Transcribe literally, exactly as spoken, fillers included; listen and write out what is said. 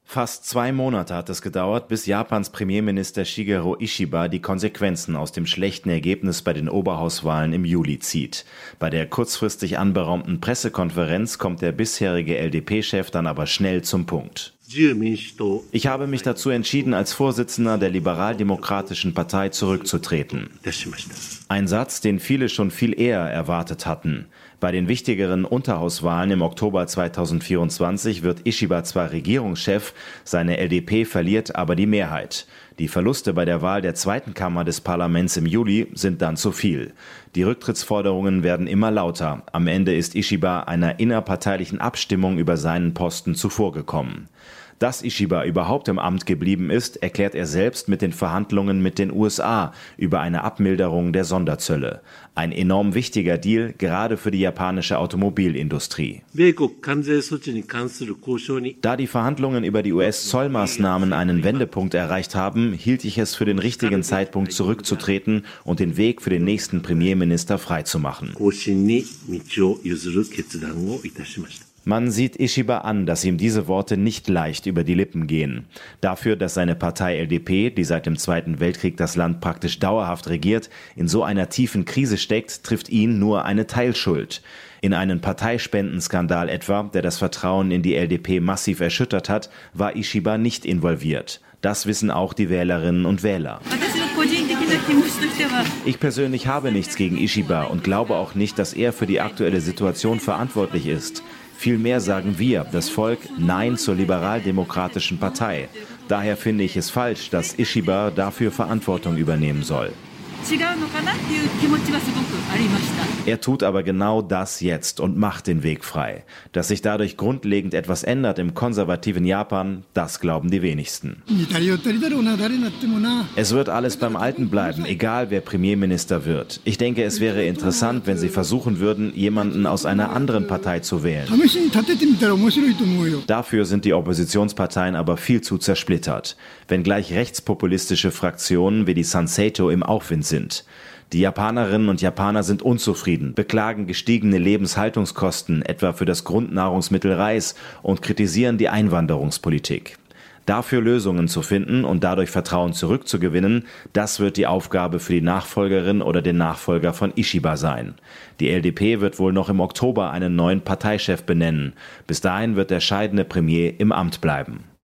Fast zwei Monate hat es gedauert, bis Japans Premierminister Shigeru Ishiba die Konsequenzen aus dem schlechten Ergebnis bei den Oberhauswahlen im Juli zieht. Bei der kurzfristig anberaumten Pressekonferenz kommt der bisherige L D P-Chef dann aber schnell zum Punkt. Ich habe mich dazu entschieden, als Vorsitzender der Liberaldemokratischen Partei zurückzutreten. Ein Satz, den viele schon viel eher erwartet hatten. Bei den wichtigeren Unterhauswahlen im Oktober zweitausendvierundzwanzig wird Ishiba zwar Regierungschef, seine L D P verliert aber die Mehrheit. Die Verluste bei der Wahl der zweiten Kammer des Parlaments im Juli sind dann zu viel. Die Rücktrittsforderungen werden immer lauter. Am Ende ist Ishiba einer innerparteilichen Abstimmung über seinen Posten zuvorgekommen. Dass Ishiba überhaupt im Amt geblieben ist, erklärt er selbst mit den Verhandlungen mit den U S A über eine Abmilderung der Sonderzölle. Ein enorm wichtiger Deal, gerade für die japanische Automobilindustrie. Da die Verhandlungen über die U S-Zollmaßnahmen einen Wendepunkt erreicht haben, hielt ich es für den richtigen Zeitpunkt zurückzutreten und den Weg für den nächsten Premierminister freizumachen. Man sieht Ishiba an, dass ihm diese Worte nicht leicht über die Lippen gehen. Dafür, dass seine Partei L D P, die seit dem Zweiten Weltkrieg das Land praktisch dauerhaft regiert, in so einer tiefen Krise steckt, trifft ihn nur eine Teilschuld. In einen Parteispendenskandal etwa, der das Vertrauen in die L D P massiv erschüttert hat, war Ishiba nicht involviert. Das wissen auch die Wählerinnen und Wähler. Ich persönlich habe nichts gegen Ishiba und glaube auch nicht, dass er für die aktuelle Situation verantwortlich ist. Vielmehr sagen wir, das Volk, Nein zur liberaldemokratischen Partei. Daher finde ich es falsch, dass Ishiba dafür Verantwortung übernehmen soll. Er tut aber genau das jetzt und macht den Weg frei. Dass sich dadurch grundlegend etwas ändert im konservativen Japan, das glauben die wenigsten. Es wird alles beim Alten bleiben, egal wer Premierminister wird. Ich denke, es wäre interessant, wenn Sie versuchen würden, jemanden aus einer anderen Partei zu wählen. Dafür sind die Oppositionsparteien aber viel zu zersplittert, wenngleich rechtspopulistische Fraktionen wie die Sanseito im Aufwind sind. Die Japanerinnen und Japaner sind unzufrieden, beklagen gestiegene Lebenshaltungskosten, etwa für das Grundnahrungsmittel Reis, und kritisieren die Einwanderungspolitik. Dafür Lösungen zu finden und dadurch Vertrauen zurückzugewinnen, das wird die Aufgabe für die Nachfolgerin oder den Nachfolger von Ishiba sein. Die L D P wird wohl noch im Oktober einen neuen Parteichef benennen. Bis dahin wird der scheidende Premier im Amt bleiben.